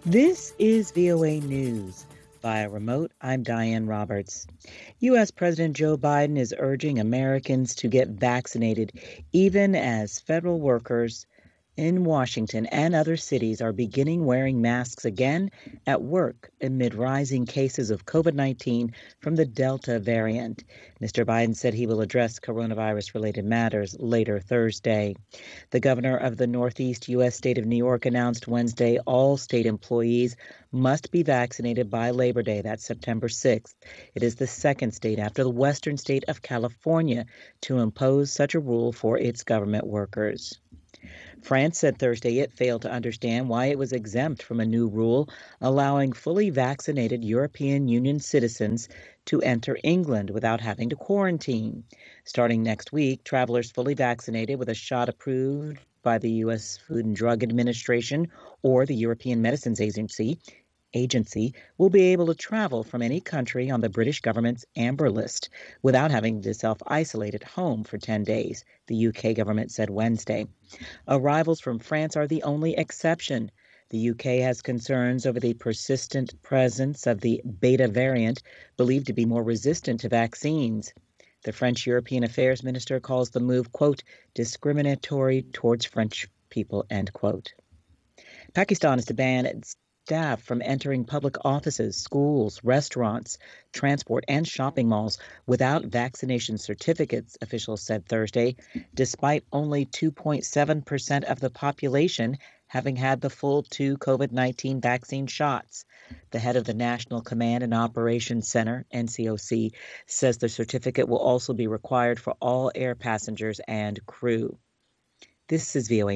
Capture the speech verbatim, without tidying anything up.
This is V O A News. Via remote, I'm Diane Roberts. U S. President Joe Biden is urging Americans to get vaccinated, even as federal workers in Washington and other cities are beginning wearing masks again at work amid rising cases of COVID nineteen from the Delta variant. Mister Biden said he will address coronavirus-related matters later Thursday. The governor of the Northeast U S state of New York announced Wednesday all state employees must be vaccinated by Labor Day. That's September sixth. It is the second state after the western state of California to impose such a rule for its government workers. France said Thursday it failed to understand why it was exempt from a new rule allowing fully vaccinated European Union citizens to enter England without having to quarantine. Starting next week, travelers fully vaccinated with a shot approved by the U S. Food and Drug Administration or the European Medicines Agency agency will be able to travel from any country on the British government's amber list without having to self-isolate at home for ten days, the U K government said Wednesday. Arrivals from France are the only exception. The U K has concerns over the persistent presence of the Beta variant, believed to be more resistant to vaccines. The French European Affairs Minister calls the move, quote, discriminatory towards French people, end quote. Pakistan is to ban staff from entering public offices, schools, restaurants, transport, and shopping malls without vaccination certificates, officials said Thursday, despite only two point seven percent of the population having had the full two COVID nineteen vaccine shots. The head of the National Command and Operations Center, N C O C, says the certificate will also be required for all air passengers and crew. This is V O A.